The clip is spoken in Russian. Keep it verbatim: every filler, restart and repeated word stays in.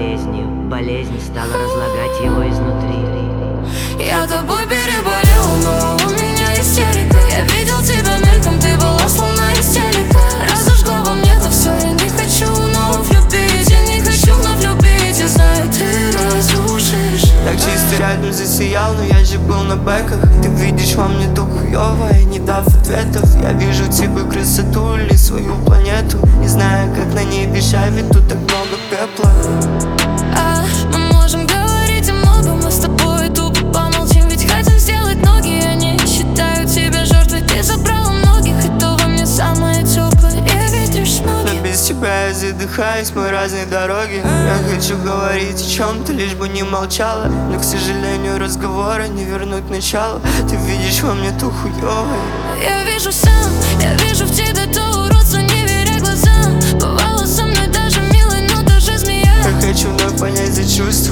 болезнью. Болезнь стала разлагать его изнутри. Я тобой переболел, но у меня истерика. Я видел тебя мельком, ты была словно истерика. Раз уж во мне, то все, я не хочу вновь любить. Я не хочу вновь любить, я знаю, ты разрушишь. Так чисто рядом засиял, но я же был на бэках. Ты видишь во мне то хуёвое, не дав ответов. Я вижу тебе красоту или свою планету. Не знаю, как на ней дышать, ведь тут так много пепла. А, мы можем говорить о многом, мы с тобой тупо помолчим. Ведь хотим сделать ноги, я не считаю тебя жертвой. Ты забрала многих, и то во мне самое теплое. Я ветришь ноги. Но без тебя я задыхаюсь, мы разные дороги. Я хочу говорить о чем-то, лишь бы не молчала. Но, к сожалению, разговора не вернуть начало. Ты видишь во мне то хуёвое. Я вижу сам, я вижу в тебе то уродство, не веря глазам. Бывало со мной даже милой, но даже змея. Я хочу вновь понять за чувства.